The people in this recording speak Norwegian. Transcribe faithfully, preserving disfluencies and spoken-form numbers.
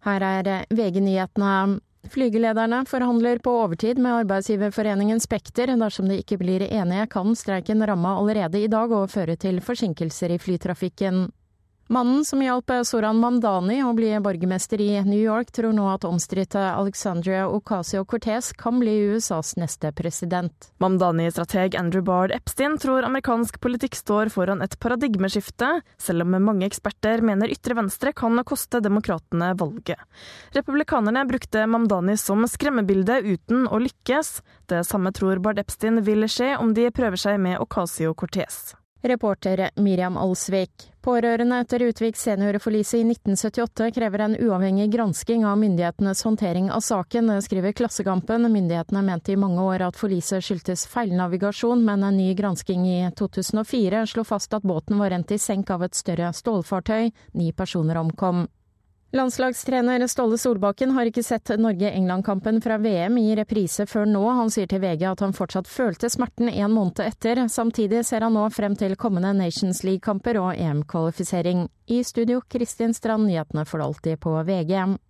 Her er V G-nyhetene. Flygelederne forhandler på overtid med arbeidsgiverforeningen Spekter. Dersom de ikke blir enige, kan streiken ramme allerede i dag og føre til forsinkelser i flytrafikken. Mannen som hjalp Zoran Mamdani å bli borgermester i New York tror nå at omstridte Alexandria Ocasio-Cortez kan bli U S A's neste president. Mamdani-strateg Andrew Bard Epstein tror amerikansk politikk står foran et paradigmeskifte, selv om mange eksperter mener ytre venstre kan koste demokratene valget. Republikanerne brukte Mamdani som skremmebilde uten å lykkes. Det samme tror Bard Epstein vil skje om de prøver seg med Ocasio-Cortez. Reporter Miriam Alsvik. Pårørende etter Utvik seniorforlise i nitten syttiåtte krever en uavhengig gransking av myndighetenes håndtering av saken, skriver Klassekampen. Myndighetene mente i mange år at forliset skyldtes feilnavigasjon, men en ny gransking i to tusen og fire slo fast at båten var rent i senk av et større stålfartøy. Ni personer omkom. Landslagstrener Ståle Solbakken har ikke sett Norge-England-kampen fra V M i reprise før nå. Han sier til V G at han fortsatt følte smerten en måned etter. Samtidig ser han nå frem til kommende Nations League-kamper og E M-kvalifisering. I studio Kristin Strand, nyhetene for alltid på V G.